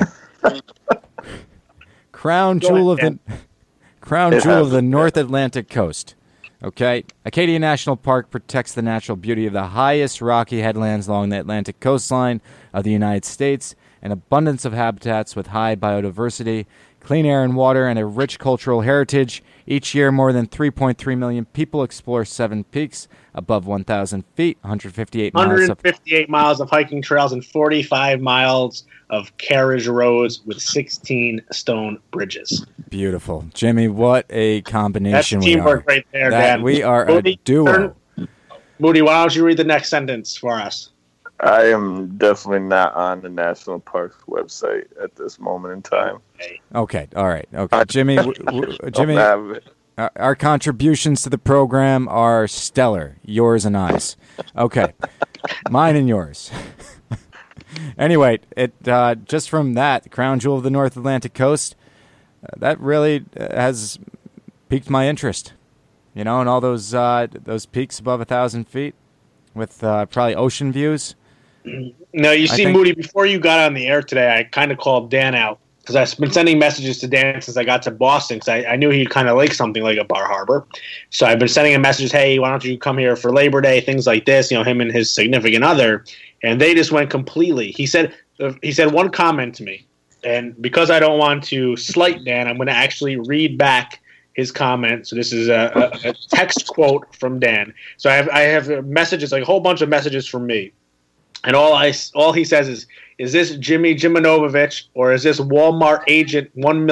crown jewel of the North Atlantic coast. Okay? Acadia National Park protects the natural beauty of the highest rocky headlands along the Atlantic coastline of the United States, an abundance of habitats with high biodiversity, clean air and water, and a rich cultural heritage. Each year, more than 3.3 million people explore 7 peaks above 1,000 feet, 158 miles of hiking trails, and 45 miles of carriage roads with 16 stone bridges. Beautiful. Jimmy, what a combination That's teamwork right there, Dan. We are a duo. Moody, why don't you read the next sentence for us? I am definitely not on the National Parks website at this moment in time. Okay, all right. Okay, Jimmy, Jimmy, Don't have it. our contributions to the program are stellar. Yours and I's. Okay, mine and yours. Anyway, it just from that, the crown jewel of the North Atlantic coast, that really has piqued my interest. You know, and all those peaks above 1,000 feet with probably ocean views. No, you see, Moody, before you got on the air today, I kind of called Dan out because I've been sending messages to Dan since I got to Boston because I knew he'd kind of like something like a Bar Harbor. So I've been sending him messages, hey, why don't you come here for Labor Day, things like this, you know, him and his significant other. And they just went completely. He said one comment to me, and because I don't want to slight Dan, I'm going to actually read back his comment. So this is a text quote from Dan. So I have messages, like a whole bunch of messages from me. And all he says is this Jimmy Jiminovich or is this Walmart agent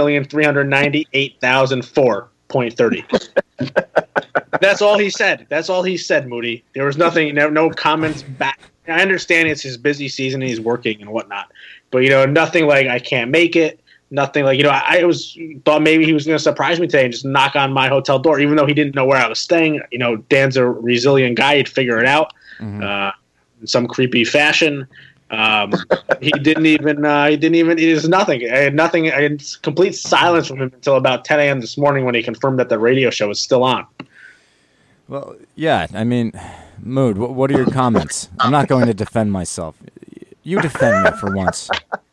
1,398,004.30? That's all he said. That's all he said, Moody. There was nothing, no comments back. I understand it's his busy season and he's working and whatnot. But, you know, nothing like I can't make it. Nothing like, you know, I thought maybe he was going to surprise me today and just knock on my hotel door, even though he didn't know where I was staying. You know, Dan's a resilient guy. He'd figure it out. In some creepy fashion. He didn't even, it is nothing. I had complete silence from him until about 10 a.m. this morning when he confirmed that the radio show was still on. Well, yeah, I mean, Mood, what are your comments? I'm not going to defend myself. You defend me for once.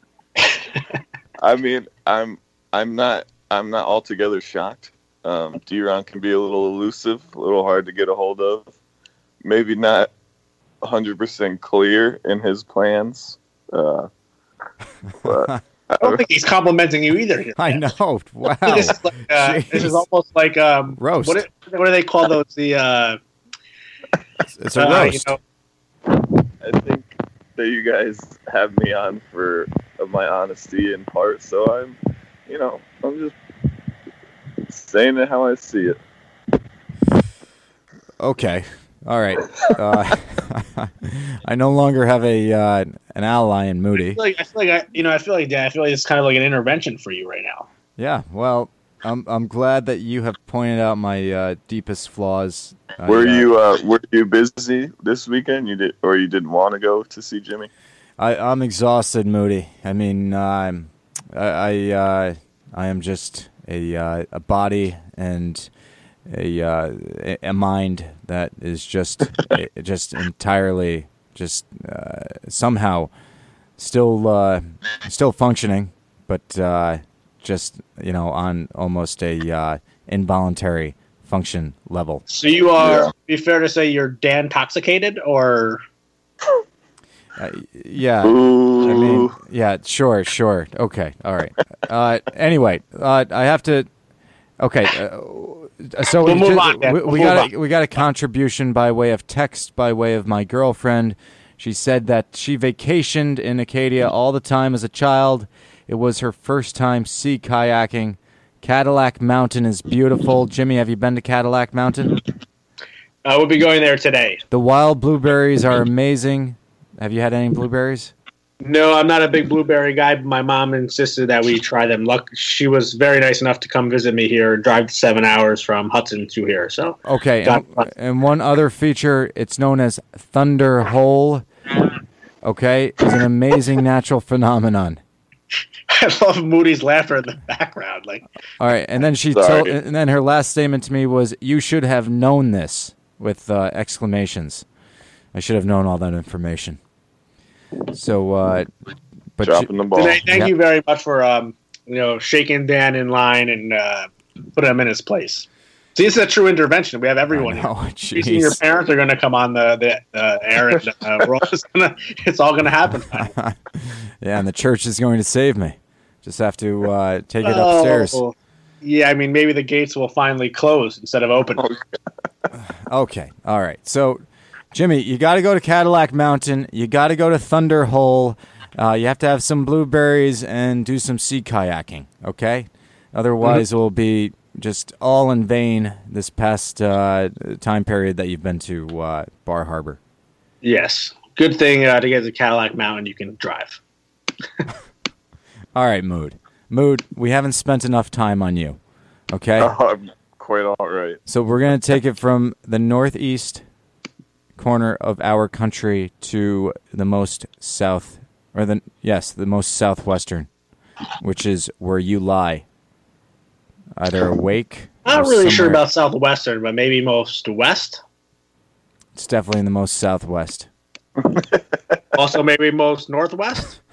I mean, I'm not altogether shocked. D-Ron can be a little elusive, a little hard to get a hold of. Maybe not 100% clear in his plans. But I don't think he's complimenting you either. Here, I know. Wow. This is almost like roast. What do they call those? It's a roast. I think that you guys have me on for my honesty in part, so I'm just saying it how I see it. Okay. All right. I no longer have an ally in Moody. I feel like it's kind of like an intervention for you right now. Yeah. Well, I'm glad that you have pointed out my deepest flaws. Were you busy this weekend? You didn't want to go to see Jimmy? I'm exhausted, Moody. I mean, I am just a body and a mind that is just entirely somehow still functioning, but just on almost a involuntary function level. So you are, be fair to say, you're Dan toxicated, or? Yeah. Ooh. I mean, yeah. Sure. Okay. All right. Anyway, I have to. Okay. So we'll move on, we got a contribution by way of text by way of my girlfriend. She said that she vacationed in Acadia all the time as a child. It was her first time sea kayaking. Cadillac Mountain is beautiful. Jimmy, have you been to Cadillac Mountain? We'll be going there today. The wild blueberries are amazing. Have you had any blueberries? No, I'm not a big blueberry guy, but my mom insisted that we try them. She was very nice enough to come visit me here, drive 7 hours from Hudson to here. So okay, and one other feature, it's known as Thunder Hole. Okay, it's an amazing natural phenomenon. I love Moody's laughter in the background. All right, and then and then her last statement to me was, "You should have known this," with exclamations. I should have known all that information. So, but dropping the ball. Thank you very much for shaking Dan in line and putting him in his place. See, it's a true intervention. We have everyone here. Oh, You and your parents are going to come on the air, and we're all just it's all going to happen. Yeah, and the church is going to save me. Just have to take it upstairs. Yeah, I mean, maybe the gates will finally close instead of open. Okay, all right. So, Jimmy, you got to go to Cadillac Mountain. You got to go to Thunder Hole. You have to have some blueberries and do some sea kayaking, okay? Otherwise, it will be just all in vain this past time period that you've been to Bar Harbor. Yes. Good thing to get to Cadillac Mountain, you can drive. All right, Mood. Mood, we haven't spent enough time on you, okay? I'm quite all right. So we're going to take it from the northeast corner of our country to the most south, or the most southwestern, which is where you lie. Either awake. Not really sure about southwestern, but maybe most west. It's definitely in the most southwest. Also, maybe most northwest.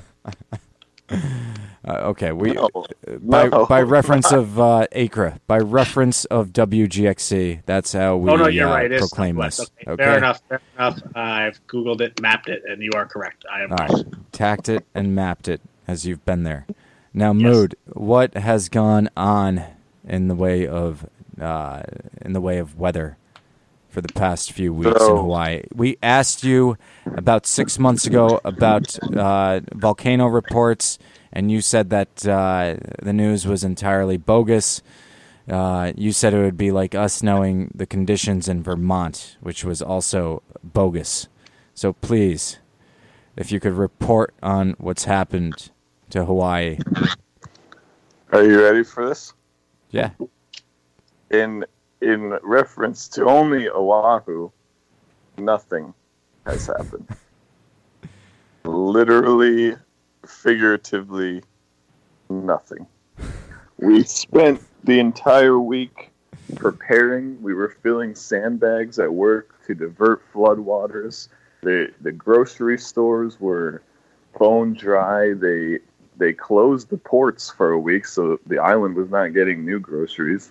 Okay, by reference of ACRA, by reference of WGXC, that's how we you're right. proclaim this. Okay. Fair enough. I've Googled it, mapped it, and you are correct. I am. All right, tacked it and mapped it as you've been there. Now, Mood, what has gone on in the way of weather for the past few weeks in Hawaii? We asked you about 6 months ago about volcano reports, and you said that the news was entirely bogus. You said it would be like us knowing the conditions in Vermont, which was also bogus. So please, if you could report on what's happened to Hawaii. Are you ready for this? Yeah. In reference to only Oahu, nothing has happened. Literally, figuratively, nothing. We spent the entire week preparing. We were filling sandbags at work to divert floodwaters. The grocery stores were bone dry. They closed the ports for a week, so the island was not getting new groceries.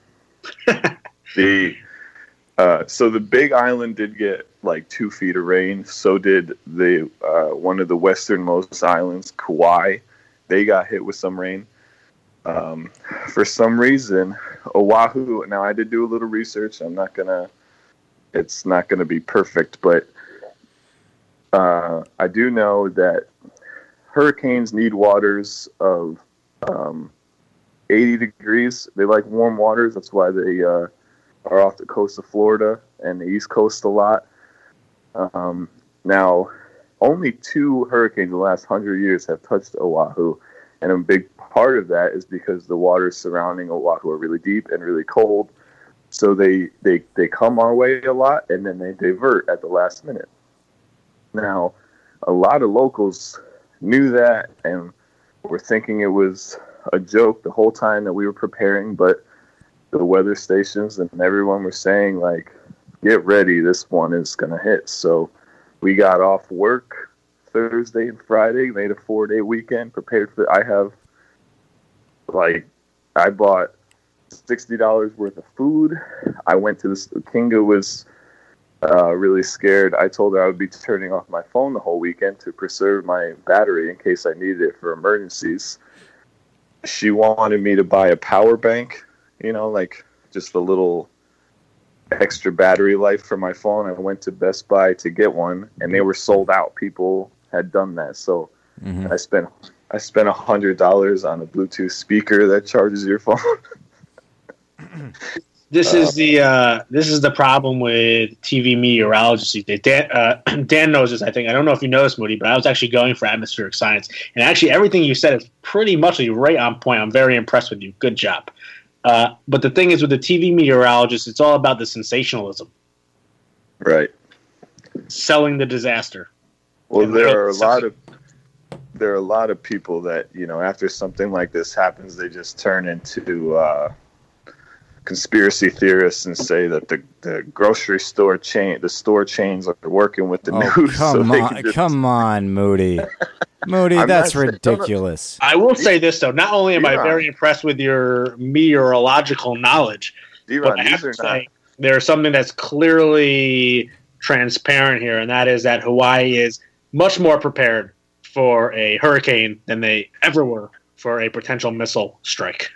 So the Big Island did get like 2 feet of rain. So did the one of the westernmost islands, Kauai. They got hit with some rain. For some reason, Oahu. Now I did do a little research. It's not gonna be perfect, but I do know that hurricanes need waters of 80 degrees. They like warm waters. That's why they are off the coast of Florida and the East Coast a lot. Now, only 2 hurricanes in the last 100 years have touched Oahu, and a big part of that is because the waters surrounding Oahu are really deep and really cold. So they come our way a lot, and then they divert at the last minute. Now, a lot of locals knew that and were thinking it was a joke the whole time that we were preparing, but the weather stations and everyone were saying, like, get ready, this one is going to hit. So we got off work Thursday and Friday, made a 4-day weekend, prepared for I bought $60 worth of food. I went to this. Kinga was really scared. I told her I would be turning off my phone the whole weekend to preserve my battery in case I needed it for emergencies. She wanted me to buy a power bank, like just a little extra battery life for my phone. I went to Best Buy to get one, and they were sold out. People had done that. So I spent $100 on a Bluetooth speaker that charges your phone. This is the problem with TV meteorologists. Dan knows this, I think. I don't know if you know this, Moody, but I was actually going for atmospheric science. And actually, everything you said is pretty much right on point. I'm very impressed with you. Good job. But the thing is, with the TV meteorologists, it's all about the sensationalism. Right. Selling the disaster. Well, there are a lot of people that, after something like this happens, they just turn into conspiracy theorists and say that the grocery store chain, the store chains are working with the news. Come on, Moody. Moody, that's ridiculous. I will say this, though. Not only am I very impressed with your meteorological knowledge, D-Ron, But I have these to are not. say, there's something that's clearly transparent here, and that is that Hawaii is much more prepared for a hurricane than they ever were for a potential missile strike.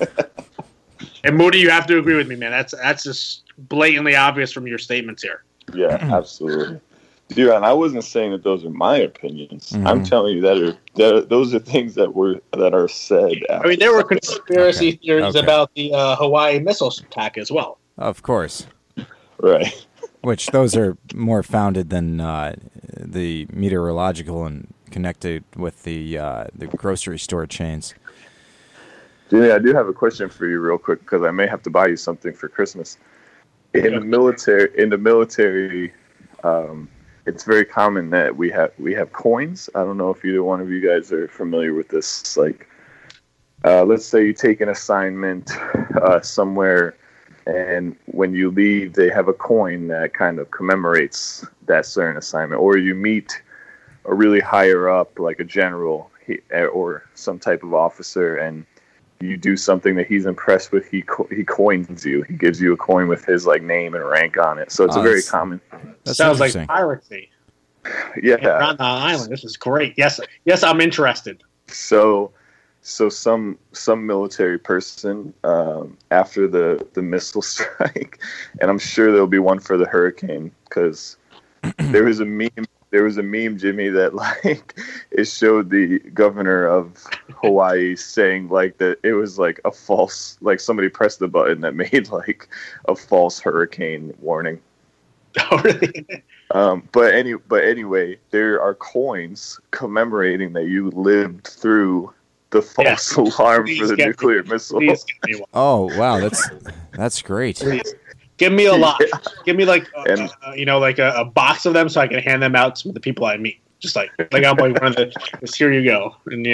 And Moody, you have to agree with me, man. That's just blatantly obvious from your statements here. Yeah, absolutely. D-Ron, I wasn't saying that those are my opinions. I'm telling you that those are things that are said. I mean, there were conspiracy theories Okay. about the Hawaii missile attack as well. Of course. Right. Which those are more founded than the meteorological and connected with the grocery store chains. Jimmy, I do have a question for you real quick because I may have to buy you something for Christmas. In the military, it's very common that we have coins. I don't know if either one of you guys are familiar with this. Like, let's say you take an assignment somewhere, and when you leave, they have a coin that kind of commemorates that certain assignment. Or you meet a really higher up, like a general or some type of officer, and you do something that he's impressed with. He coins you. He gives you a coin with his like name and rank on it. So it's a very common. That's Sounds like interesting. piracy. Yeah. Around the island. This is great. Yes, I'm interested. So some military person after the missile strike, and I'm sure there'll be one for the hurricane, because there was a meme, Jimmy, that like it showed the governor of Hawaii saying like that it was like a false, like somebody pressed the button that made like a false hurricane warning. Oh, really? But anyway, there are coins commemorating that you lived through the false alarm Please for the get me- nuclear missile. Please give me one. Oh, wow, that's great. Please. Give me a lot. Yeah. Give me like And- like a box of them so I can hand them out to the people I meet. Just like I'm like one of the. Just here you go, and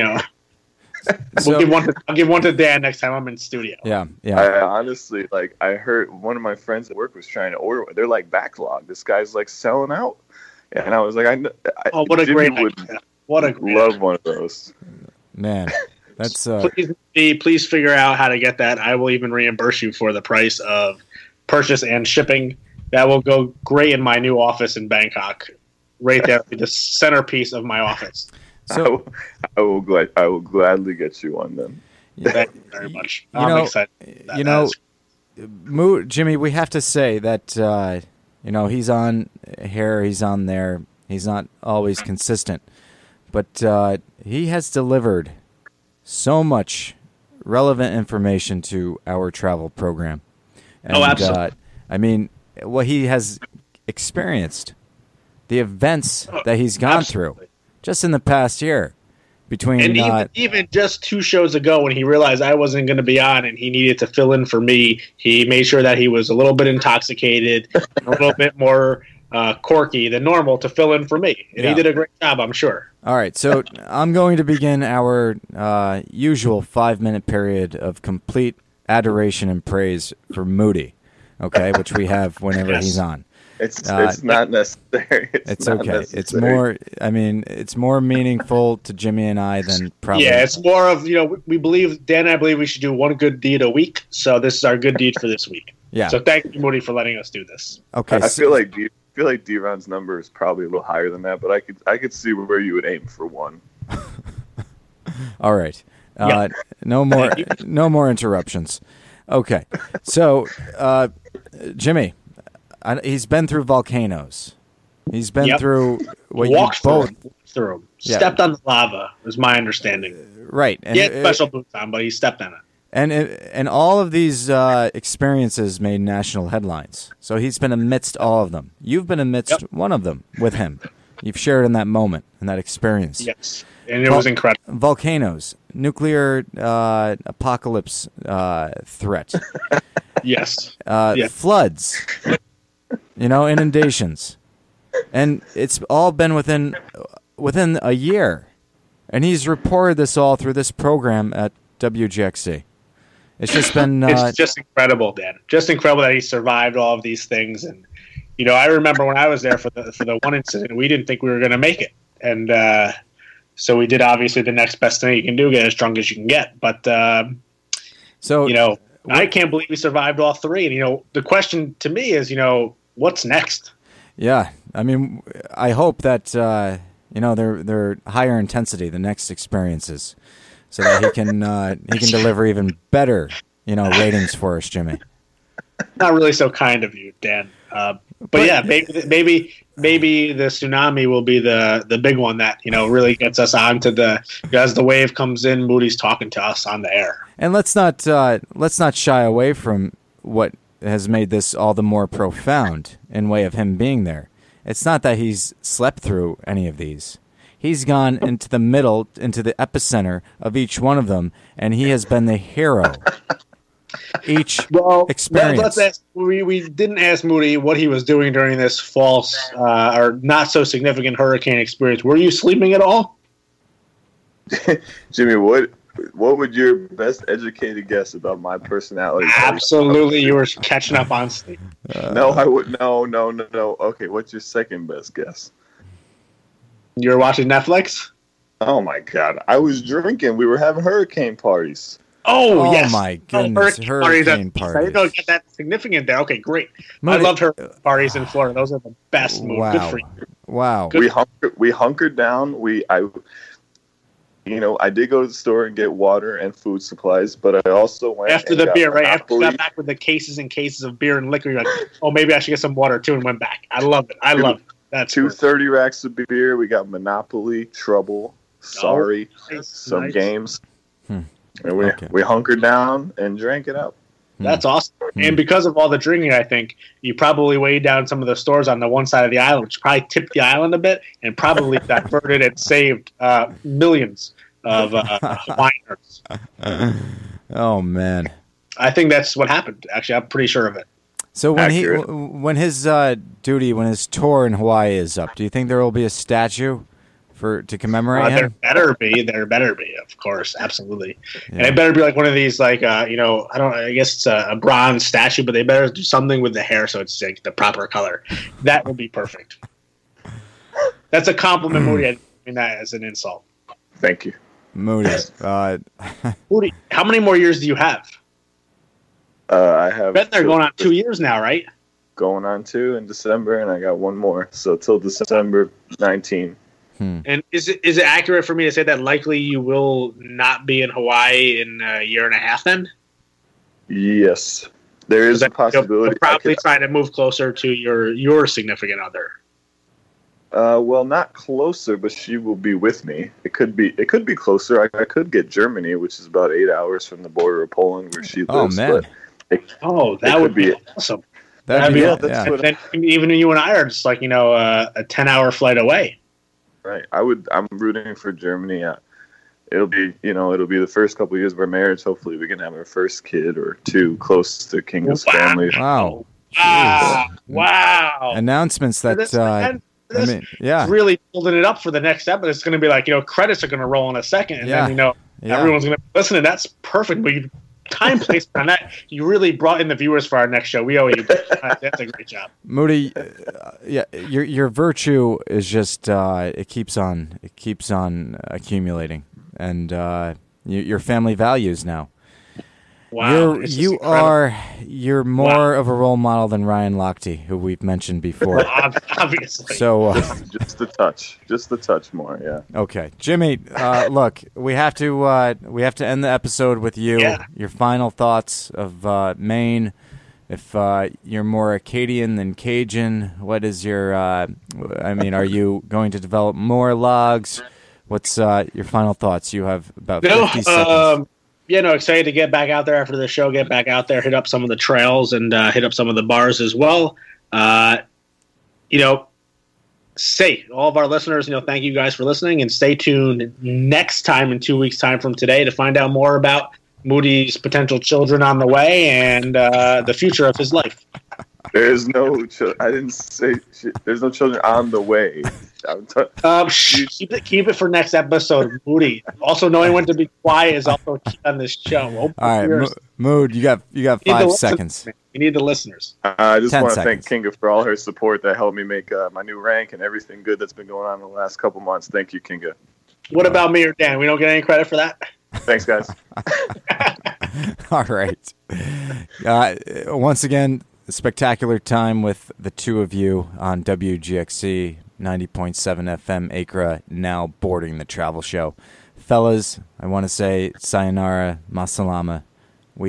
So, I'll give one to Dan next time I'm in studio. yeah. I honestly, like, I heard one of my friends at work was trying to order one. They're like backlogged. This guy's like selling out, and I was like, Oh, what a Jimmy great would idea! What a great love one of those. Man, that's Please figure out how to get that. I will even reimburse you for the price of purchase and shipping. That will go great in my new office in Bangkok. Right there, the centerpiece of my office. so. I will gladly get you one then. Thank you very much. You I'm know- excited. you know, Jimmy, we have to say that he's on here, he's on there. He's not always consistent, but he has delivered so much relevant information to our travel program. And, absolutely. I mean, what he has experienced, the events that he's gone through just in the past year. Between And even just 2 shows ago, when he realized I wasn't going to be on and he needed to fill in for me, he made sure that he was a little bit intoxicated, a little bit more quirky than normal to fill in for me. And he did a great job, I'm sure. All right, so I'm going to begin our usual 5-minute period of complete adoration and praise for Moody, okay, which we have whenever Yes. he's on. It's not necessary. It's not okay. necessary. It's more. I mean, it's more meaningful to Jimmy and I than probably. Yeah, it's more of, we believe, Dan and I believe we should do one good deed a week. So this is our good deed for this week. Yeah. So thank you, Moody, for letting us do this. Okay. I feel like D-Ron's number is probably a little higher than that, but I could see where you would aim for one. All right. Yeah. No more interruptions. Okay. So, Jimmy, he's been through volcanoes. He's been through what you Walked both through him. Yeah. Stepped on the lava, is my understanding. right. And He had special boots on, but he stepped on it. And all of these experiences made national headlines. So he's been amidst all of them. You've been amidst one of them with him. You've shared in that moment, in that experience. Yes. And it was incredible. Volcanoes, nuclear apocalypse threat, Yes. floods, inundations. And it's all been within a year. And he's reported this all through this program at WGXC. It's just been... It's just incredible, Dan. Just incredible that he survived all of these things. And, I remember when I was there for the one incident, we didn't think we were going to make it. And so we did, obviously, the next best thing you can do, get as drunk as you can get. But, I can't believe we survived all three. And, the question to me is, what's next? Yeah. I mean, I hope that, they're higher intensity, the next experiences, so that he can deliver even better, ratings for us, Jimmy. Not really so kind of you, Dan. But yeah, maybe the tsunami will be the big one that really gets us onto as the wave comes in. Moody's talking to us on the air, and let's not shy away from what has made this all the more profound in way of him being there. It's not that he's slept through any of these. He's gone into the middle, into the epicenter of each one of them, and he has been the hero. Experience. Let's ask. We didn't ask Moody what he was doing during this false or not so significant hurricane experience. Were you sleeping at all? Jimmy, what would your best educated guess about my personality? Absolutely, you were catching up on sleep. No, I would. No. Okay, what's your second best guess? You were watching Netflix? Oh my God, I was drinking. We were having hurricane parties. Oh yes! My goodness, hurricane parties. I didn't know it got that significant there. Okay, great. I loved hurricane parties in Florida. Those are the best. Wow. Good for you. Wow. We hunkered down. I did go to the store and get water and food supplies, but I also went after the beer, right? After you got back with the cases and cases of beer and liquor, you're like, oh, maybe I should get some water too, and went back. I love it. That's 230 racks of beer. We got Monopoly, Trouble, Sorry, some games. And we hunkered down and drank it up. That's awesome. And because of all the drinking, I think you probably weighed down some of the stores on the one side of the island, which probably tipped the island a bit and probably diverted and saved millions of Hawaiians. Oh, man. I think that's what happened. Actually, I'm pretty sure of it. So when his tour in Hawaii is up, do you think there will be a statue to commemorate him? There better be, of course, absolutely. Yeah. And it better be like one of these, like, I guess it's a bronze statue, but they better do something with the hair so it's like the proper color. That would be perfect. That's a compliment, Moody. I mean that as an insult. Thank you. Moody. Moody, how many more years do you have? I have. I bet they're going on 2 years now, right? Going on 2 in December, and I got one more. So till December 19. And is it accurate for me to say that likely you will not be in Hawaii in a year and a half then? Yes. There is a possibility. You'll probably try to move closer to your significant other. Well, not closer, but she will be with me. It could be closer. I could get Germany, which is about 8 hours from the border of Poland where she lives. Oh, man. That would be awesome. That'd be awesome. Yeah. Then even you and I are just like, a 10-hour flight away. Right. I'm rooting for Germany. It'll be the first couple of years of our marriage. Hopefully we can have our first kid or two close to Kinga's family. Wow. Wow. Announcements that It's really building it up for the next episode. It's going to be like, credits are going to roll in a second. And then, everyone's going to be listening. That's perfect. But time placement on that. You really brought in the viewers for our next show. We owe you. That's a great job. Moody, your virtue is just it keeps on accumulating, and your family values now. Wow, you're more of a role model than Ryan Lochte, who we've mentioned before. Obviously. So just a touch more, yeah. Okay, Jimmy. Look, we have to end the episode with you. Yeah. Your final thoughts of Maine. If you're more Acadian than Cajun, what is your? Are you going to develop more logs? What's your final thoughts? You have about 50 seconds. Excited to get back out there after the show, get back out there, hit up some of the trails and hit up some of the bars as well. Say, all of our listeners, thank you guys for listening, and stay tuned next time in 2 weeks' time from today to find out more about Moody's potential children on the way and the future of his life. There's no I didn't say there's no children on the way. Keep it for next episode, Moody. Also, knowing when to be quiet is also key on this show. All right, Mood, you got 5 seconds. You need the listeners. I just want to thank Kinga for all her support that helped me make my new rank and everything good that's been going on in the last couple months. Thank you, Kinga. What about me or Dan? We don't get any credit for that? Thanks, guys. All right. Once again, a spectacular time with the two of you on WGXC 90.7 FM Acra, now boarding the travel show. Fellas, I want to say sayonara, masalama,